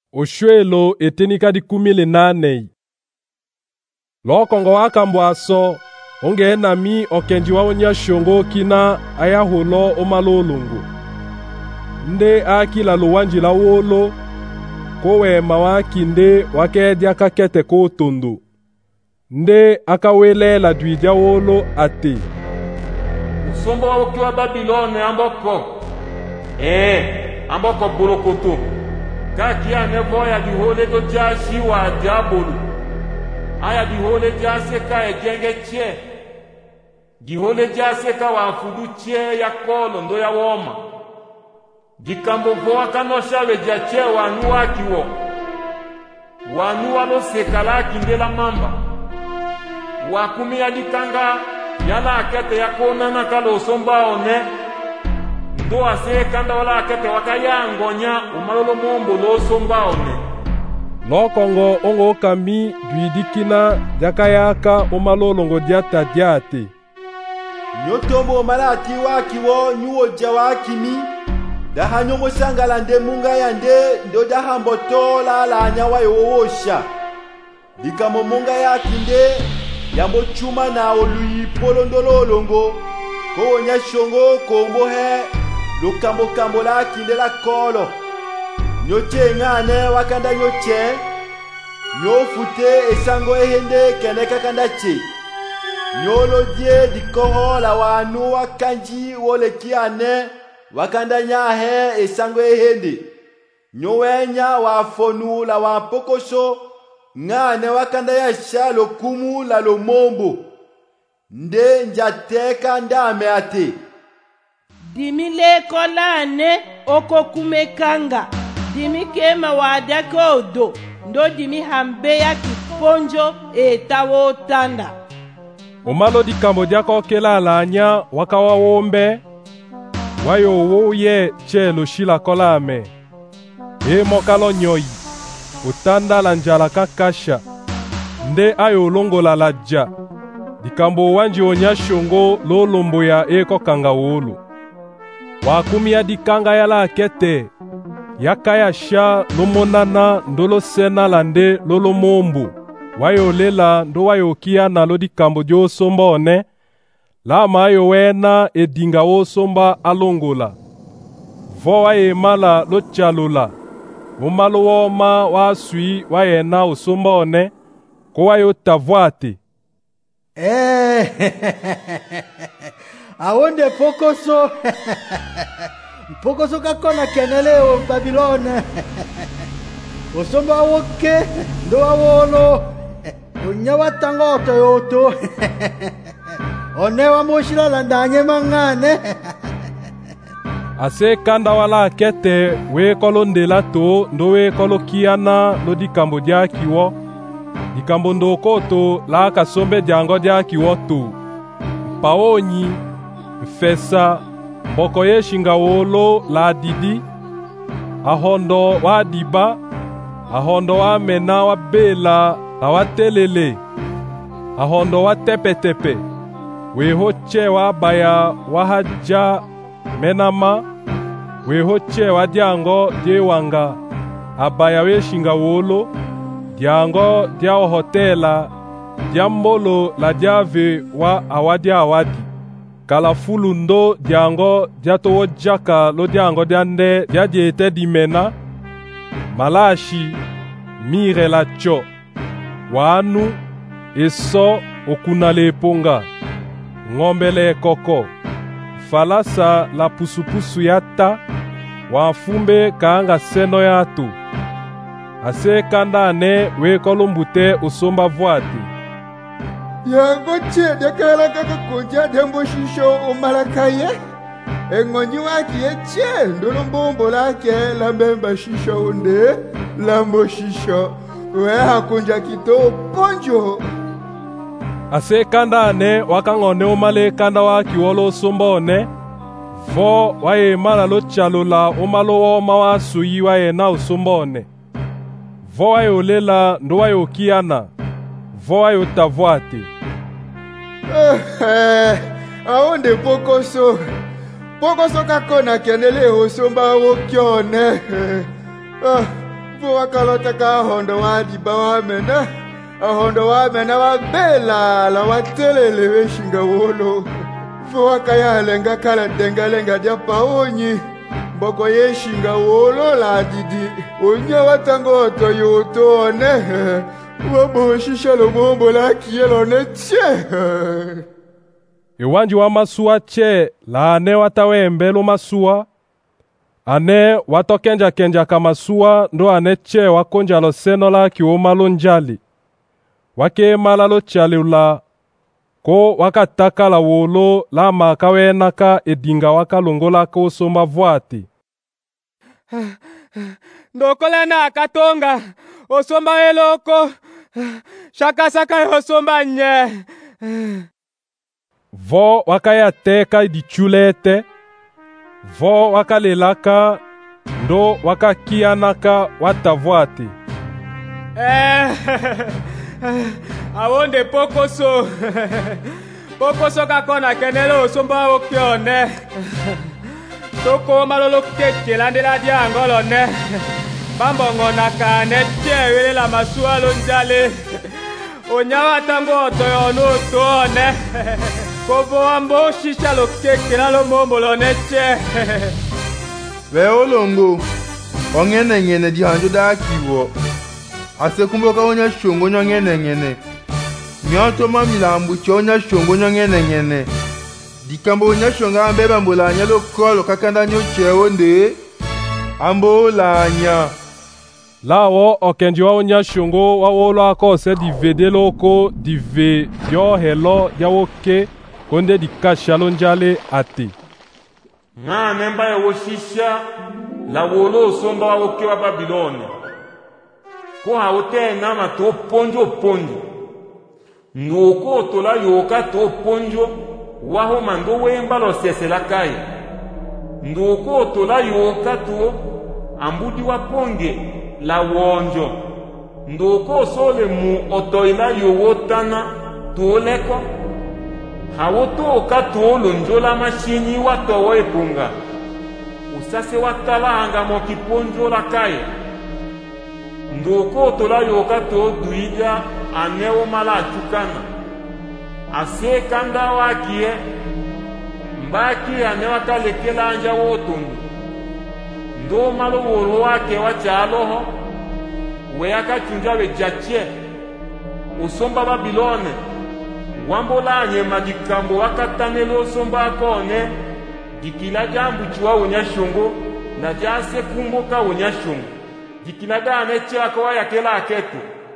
Oshwelo etenika di 18. Lokongo wakambo aso onge nami okenji wa onya shongo kina ayahulo omalolungu. Nde akila luwanji la wolo kowe mawakinde wakedya kakete kotundu. Nde akawelela dwija wolo ati usombo wa ukiwa Babilone amboko burokoto kaki anevoya dihole to jashi wa diabolu aya dihole jaseka egenge che dihole jaseka wa fudu che ya kolo ndo ya woma dikambo voa kanosha weja che wanu wakiwo wanu walo sekala kindela mamba wakumi ya dikanga yala akete ya kona na kalo somba one ndo ase kanda wala akete wakaya ngonya umalolo mombo lo somba one. Lokongo ongo kami dwidikina jakayaka umalolongo diata diate. Nyotombo malati wakiwo nyuo jawakimi daha nyomo sangala nde munga yande ndo daha mbotola la nyawa yowosha dikamo munga yakinde yambo chuma na oluyi polondololongo ko nyashongo kombo he lukambo kambo la kinde la kolo nyoche ngane wakanda nyoche nyofute esango ehende keneka kandachi nyolo die dikoho la wanu wakanji wole kiane wakanda nyahe esango ehende nyowenya wafonu la wampokosho ngane wakanda ya shalo kumu la lomombo nde njateka ndame ate dimile kolane okokumekanga dimi kema wadakodo ndo dimi hambeya kiponjo etawo tanda omalo dikambo diako kela lanya wakawa wombe wayo woye chelo shila kolame mokalo nyoi utanda la njala kakasha nde ayo longola la ja dikambo wanji onya shongo lolombo ya kanga wolu wakumi ya dikanga ya la kete yakaya sha lomonana ndolo sena lande lolo mombu wayo lela ndo wayo kia na lo dikambo dio somba one la mayo wena edinga wo somba alongola voa mala lo chalula umalo woma wa sui wa yena usomba one ko wayo tavwati awonde pokoso pokoso kakona kenele o Babilone usomba woke ndo awolo unyawa tangoto yoto onewa moshila landanye mangane ase kanda wala kete we kolondela to ndo we kolokiana lo dikambo dia kiwo dikambo ndoko to la kasombe diango dia kiwo to paonyi fesa mboko ye shinga wolo la didi ahondo wa diba ahondo wa mena wa bela la wa telele ahondo wa tepe we hoche wa baya wa haja menama we hoche wa diango diewanga abaya we shinga wolo diango dia hotela diambolo la diave wa awadi kala fulu ndo diango diato wojaka lo diango diande diadiete dimena malashi mire la cho wanu eso okunale ponga ngombele koko falasa la pusupusu yata wafumbe kaanga seno yatu ase kanda ne we kolombute usomba vwati yango che dekala kaka konja dembo shisho omalakaye engonyi waki eche ndolombombo lake lambemba shisho unde lambo shisho we hakunja kito ponjo ase kanda ne wakangone omale kanda wa kiwolo sombone vo waye mala lo chalula omalo woma wa suyi waye na usombone vo waye olela ndo waye okiana vo waye otavwate aonde pokoso kakona kenele osomba wokione po wakalota ka hondo wadiba wamena ahondo wamena wabela la watelele weshinga wolo fo wakayalenga kala dengalenga dia paonyi mboko yeshinga wolo la didi onya watangoto yotone waboshisha lomombo la kielo netie Iwanji wa masua che la ane watawembelo masua ane watokenja kenja kamasua ndo ane che wakonja lo seno la kiwoma lo njali wake malalo chaliula ko wakataka la wolo la makawenaka edinga wakalongola ko soma vuati ndokola na katonga osomba eloko shaka saka osomba nye vo wakaya teka di chulete vo wakalelaka ndo wakakianaka watavuati awonde pokoso pokoso kakona kenelo osomba okione toko malolo keke la diangolo ne bambongo nakane tiewele la masua lonjale onyawa tango toyono tone kobo ambo shisha lo keke la lo mombo lo neche Veolongo ongene di hanjo da kiwo ase kumboka onya shongo nyongene nyoto mamilambu chonya shongo nyongene dikambo onya shonga ambeba mbolanya lo kolo kakanda nyochewo nde ambolanya lawo okenji wa onya shongo wa wolo akose di vedeloko di ve yo helo yawoke konde di kashalo njale ate nga nemba ya woshisha la wolo somba wa woke wa Babiloni ko haote nama to ponjo nuko tola yoka to ponjo waho mando wemba lo sesela kai nuko tola yoka to ambudi wa ponge la wonjo ndoko sole mu otoila yowotana toleko hawoto katolo njola mashini watowo epunga usase watalanga mokiponjo la kai ndoko tola yoka to duida anewo mala chukana ase kanda wakie mbaki anewa kalekela anja wotundu ndo malo wolo wake wachaloho weyaka chunja wejachie usomba Babilone wambola nyema dikambo wakatanelo somba akone dikila jambu chwa wonyashongo na jase kumboka wonyashongo dikila dane chako yakela aketu